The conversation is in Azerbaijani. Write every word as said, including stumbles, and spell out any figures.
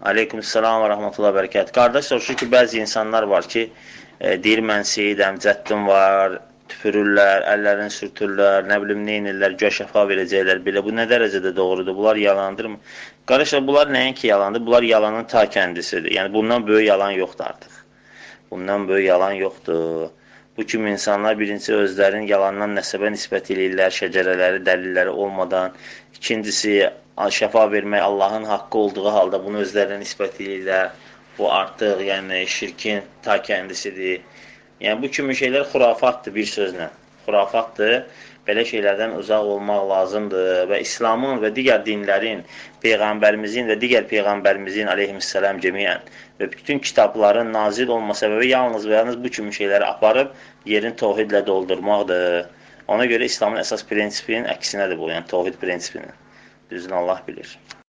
Aleykümselam və rahmetullah bərəkət. Qardaş soruşur ki, bəzi insanlar var ki, e, deyir mən seyidəm, cəddüm var, tüpürürlər, əllərini sürtürlər, nə bilim, neynirlər, göə şəfa verəcəklər belə. Bu nə dərəcədə doğrudur? Bunlar yalandırmı? Qardaşlar, bunlar nəinki yalandır? Bunlar yalanın ta kəndisidir. Yəni, bundan böyük yalan yoxdur artıq. Bundan böyük yalan yoxdur. Bu kimi insanlar birincisi özlərinin yalandan nəsəbə nisbət edirlər, şəcərələri, dəlilləri olmadan. İkincisi, şəfa vermək Allahın haqqı olduğu halda bunu özlərinə nisbət edirlər. Bu artıq, yəni şirkin ta kəndisidir. Yəni bu kimi şeylər xurafatdır bir sözlə. Xurafatdır. Belə şeylərdən uzaq olmaq lazımdır və İslamın və digər dinlərin, Peyğəmbərimizin və digər Peyğəmbərimizin aleyhissalam cəmiyyən və bütün kitabların nazil olma səbəbi yalnız və yalnız bu kimi şeyləri aparıb yerin tohidlə doldurmaqdır. Ona görə İslamın əsas prinsipinin əksinədir bu, yəni tohid prinsipinin. Düzünü Allah bilir.